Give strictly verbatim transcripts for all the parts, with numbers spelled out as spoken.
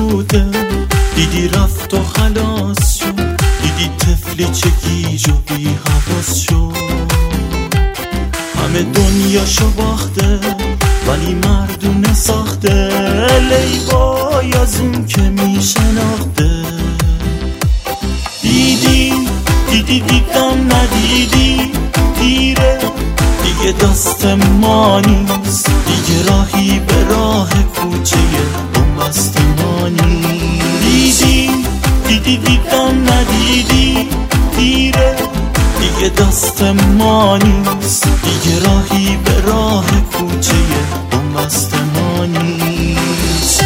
بوده، دیدی رفت و خلاص شد، دیدی طفلی چه گیج و بی حواس شد. همه دنیاشو باخته ولی مردونه ساخته، لیبای از اون که میشناخته. دیدی دیدی دیدم ندیدی، دیره دیگه دست ما نیست، دیگه راهی به راه کوچه اون مست ما نیست. دیدی دیدی دیدم ندیدی، دیره دیگه دست ما نیست، دیگه راهی به راه کوچه اون مست ما نیست.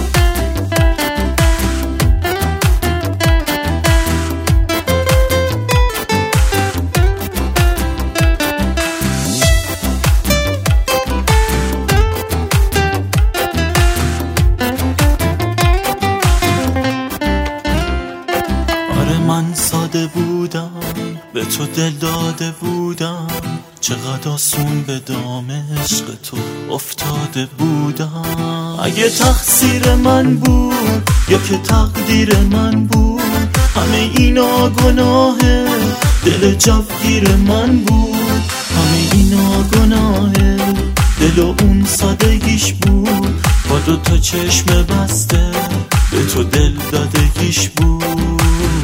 من ساده بودم، به تو دل داده بودم، چقدر آسون به دام عشق تو افتاده بودم. اگه تقصیر من بود یا که تقدیر من بود، همه اینا گناهه، دل جوگیر من بود. همه اینا گناهه، دل و اون سادگیش بود، با دو تا چشم بسته به تو دل دادگیش بود.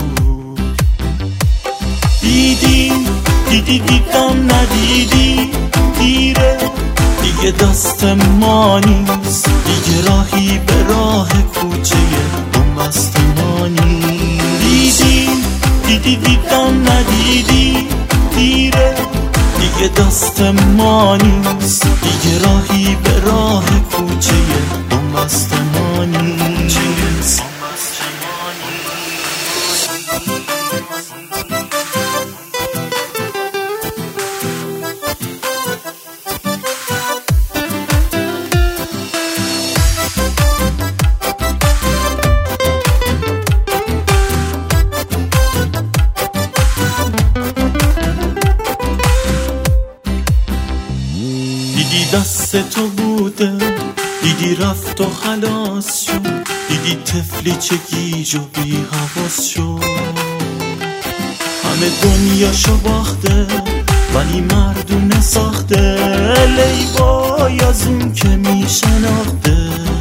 دیدی دیدی دیدم ندیدی، دیره دیگه دست ما نیست، دیگه راهی به راه کوچه اون مست ما نیست. دیدی دیدی دیدم ندیدی، دیره دیگه دست ما نیست، دیگه راهی به راه کوچه اون مست ما نیست. دیدی دست تو بوده، دیدی رفت و خلاص شد، دیدی طفلی چه گیج و بی حواس شد. همه دنیاشو باخته ولی مردونه ساخته، لیبای از اون که میشناخته.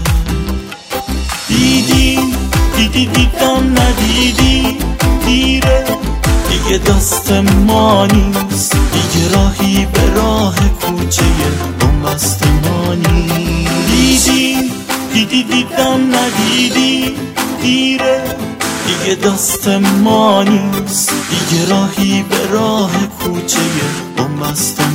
دیدی دیدی دیدم ندیدی، دیره دیگه دست ما نیست، دیگه راهی به راه کوچه اون مست ما نیست. دیدی دیدی دیدم ندیدی، دیره دیگه دست ما نیست، دیگه راهی به راه کوچه اون مست